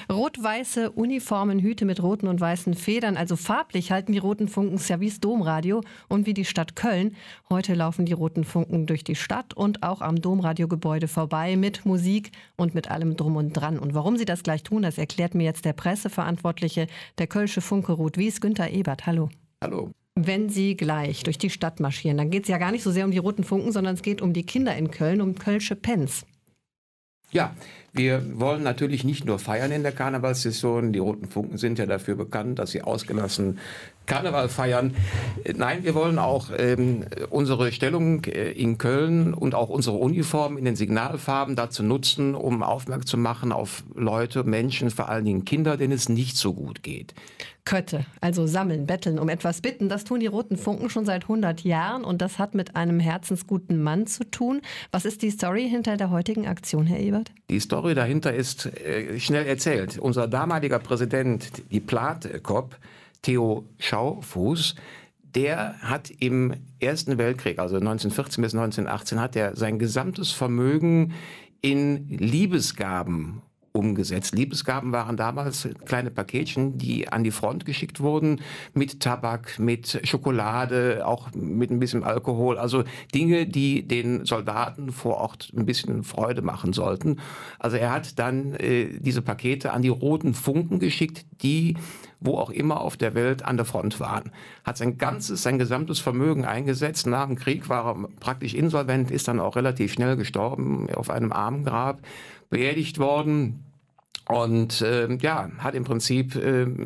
Rot-weiße Uniformen, Hüte mit roten und weißen Federn, also farblich halten die roten Funken ja wie das Domradio und wie die Stadt Köln. Heute laufen die roten Funken durch die Stadt und auch am Domradiogebäude vorbei mit Musik und mit allem Drum und Dran. Und warum sie das gleich tun, das erklärt mir jetzt der Presseverantwortliche der Kölsche Funke Rot-Wies, Günther Ebert. Hallo. Hallo. Wenn Sie gleich durch die Stadt marschieren, dann geht es ja gar nicht so sehr um die roten Funken, sondern es geht um die Kinder in Köln, um Kölsche Pens. Ja, wir wollen natürlich nicht nur feiern in der Karnevalssaison. Die Roten Funken sind ja dafür bekannt, dass sie ausgelassen Karneval feiern. Nein, wir wollen auch unsere Stellung in Köln und auch unsere Uniform in den Signalfarben dazu nutzen, um aufmerksam zu machen auf Leute, Menschen, vor allen Dingen Kinder, denen es nicht so gut geht. Kötte, also sammeln, betteln, um etwas bitten, das tun die Roten Funken schon seit 100 Jahren und das hat mit einem herzensguten Mann zu tun. Was ist die Story hinter der heutigen Aktion, Herr Ebert? Die Story dahinter ist schnell erzählt. Unser damaliger Präsident, die Platkop, Theo Schaufuß, der hat im Ersten Weltkrieg, also 1914 bis 1918, hat er sein gesamtes Vermögen in Liebesgaben umgesetzt. Liebesgaben waren damals kleine Paketchen, die an die Front geschickt wurden, mit Tabak, mit Schokolade, auch mit ein bisschen Alkohol. Also Dinge, die den Soldaten vor Ort ein bisschen Freude machen sollten. Also er hat dann diese Pakete an die Roten Funken geschickt, die wo auch immer auf der Welt an der Front waren. Hat sein gesamtes Vermögen eingesetzt. Nach dem Krieg war er praktisch insolvent, ist dann auch relativ schnell gestorben, auf einem Armengrab, beerdigt worden. Und hat im Prinzip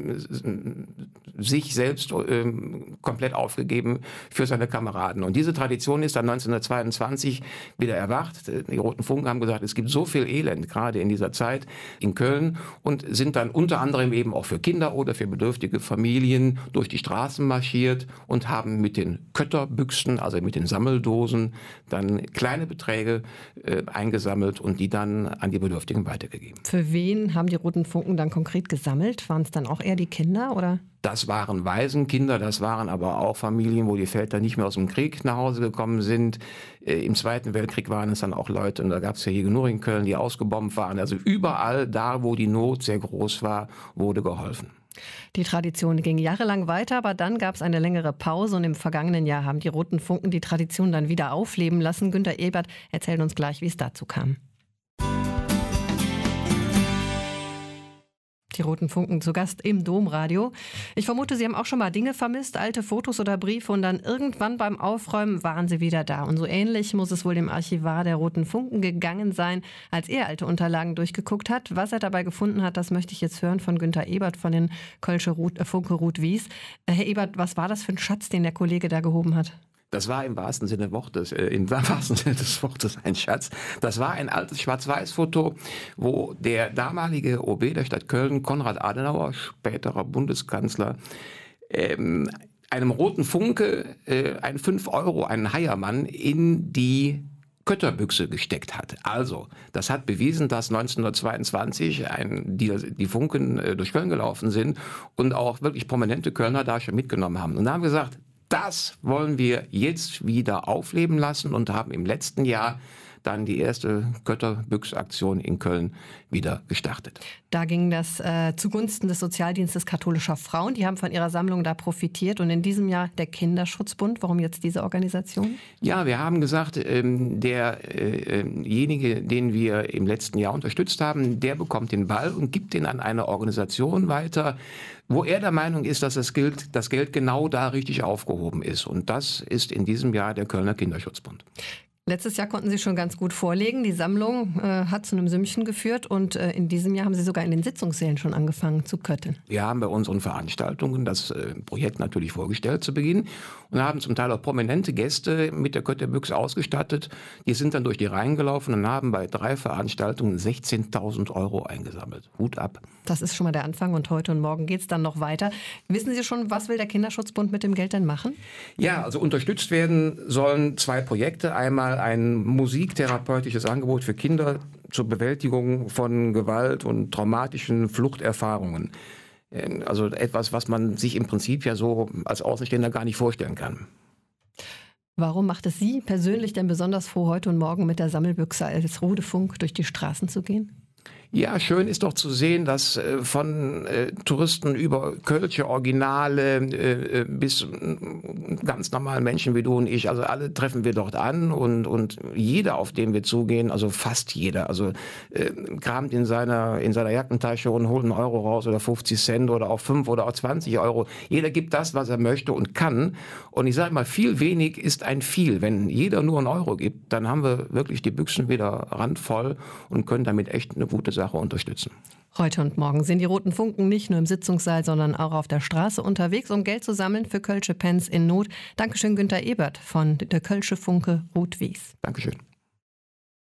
sich selbst komplett aufgegeben für seine Kameraden. Und diese Tradition ist dann 1922 wieder erwacht. Die Roten Funken haben gesagt, es gibt so viel Elend, gerade in dieser Zeit in Köln, und sind dann unter anderem eben auch für Kinder oder für bedürftige Familien durch die Straßen marschiert und haben mit den Kötterbüchsen, also mit den Sammeldosen, dann kleine Beträge eingesammelt und die dann an die Bedürftigen weitergegeben. Für wen haben die Roten Funken dann konkret gesammelt? Waren es dann auch eher die Kinder, oder? Das waren Waisenkinder, das waren aber auch Familien, wo die Väter nicht mehr aus dem Krieg nach Hause gekommen sind. Im Zweiten Weltkrieg waren es dann auch Leute, und da gab es ja hier genug in Köln, die ausgebombt waren. Also überall da, wo die Not sehr groß war, wurde geholfen. Die Tradition ging jahrelang weiter, aber dann gab es eine längere Pause und im vergangenen Jahr haben die Roten Funken die Tradition dann wieder aufleben lassen. Günther Ebert erzählt uns gleich, wie es dazu kam. Die Roten Funken zu Gast im Domradio. Ich vermute, Sie haben auch schon mal Dinge vermisst, alte Fotos oder Briefe, und dann irgendwann beim Aufräumen waren sie wieder da. Und so ähnlich muss es wohl dem Archivar der Roten Funken gegangen sein, als er alte Unterlagen durchgeguckt hat. Was er dabei gefunden hat, das möchte ich jetzt hören von Günther Ebert von den Kölsche Funke Rot-Wies. Herr Ebert, was war das für ein Schatz, den der Kollege da gehoben hat? Das war im wahrsten Sinne des Wortes ein Schatz. Das war ein altes Schwarz-Weiß-Foto, wo der damalige OB der Stadt Köln, Konrad Adenauer, späterer Bundeskanzler, einem roten Funke, ein 5 Euro, einen Heiermann, in die Kötterbüchse gesteckt hat. Also, das hat bewiesen, dass 1922 die Funken durch Köln gelaufen sind und auch wirklich prominente Kölner da schon mitgenommen haben. Und da haben wir gesagt, das wollen wir jetzt wieder aufleben lassen und haben im letzten Jahr dann die erste Kötterbüchs-Aktion in Köln wieder gestartet. Da ging das zugunsten des Sozialdienstes katholischer Frauen. Die haben von ihrer Sammlung da profitiert. Und in diesem Jahr der Kinderschutzbund. Warum jetzt diese Organisation? Ja, wir haben gesagt, derjenige, den wir im letzten Jahr unterstützt haben, der bekommt den Ball und gibt den an eine Organisation weiter, wo er der Meinung ist, dass das Geld genau da richtig aufgehoben ist. Und das ist in diesem Jahr der Kölner Kinderschutzbund. Letztes Jahr konnten Sie schon ganz gut vorlegen. Die Sammlung hat zu einem Sümmchen geführt und in diesem Jahr haben Sie sogar in den Sitzungssälen schon angefangen zu kötteln. Wir haben bei unseren Veranstaltungen das Projekt natürlich vorgestellt zu Beginn und haben zum Teil auch prominente Gäste mit der Kötterbüchse ausgestattet. Die sind dann durch die Reihen gelaufen und haben bei 3 Veranstaltungen 16.000 Euro eingesammelt. Hut ab. Das ist schon mal der Anfang und heute und morgen geht es dann noch weiter. Wissen Sie schon, was will der Kinderschutzbund mit dem Geld denn machen? Ja, also unterstützt werden sollen 2 Projekte. Einmal ein musiktherapeutisches Angebot für Kinder zur Bewältigung von Gewalt und traumatischen Fluchterfahrungen. Also etwas, was man sich im Prinzip ja so als Außenstehender gar nicht vorstellen kann. Warum macht es Sie persönlich denn besonders froh, heute und morgen mit der Sammelbüchse als Rote Funk durch die Straßen zu gehen? Ja, schön ist doch zu sehen, dass von Touristen über Kölsche Originale bis ganz normalen Menschen wie du und ich, also alle treffen wir dort an und jeder, auf den wir zugehen, also fast jeder, also kramt in seiner Jackentasche und holt einen Euro raus oder 50 Cent oder auch 5 oder auch 20 Euro. Jeder gibt das, was er möchte und kann. Und ich sage mal, viel wenig ist ein viel. Wenn jeder nur einen Euro gibt, dann haben wir wirklich die Büchsen wieder randvoll und können damit echt eine gute Sache unterstützen. Heute und morgen sind die Roten Funken nicht nur im Sitzungssaal, sondern auch auf der Straße unterwegs, um Geld zu sammeln für Kölsche Pens in Not. Dankeschön, Günter Ebert von der Kölsche Funke Rot-Wies. Dankeschön.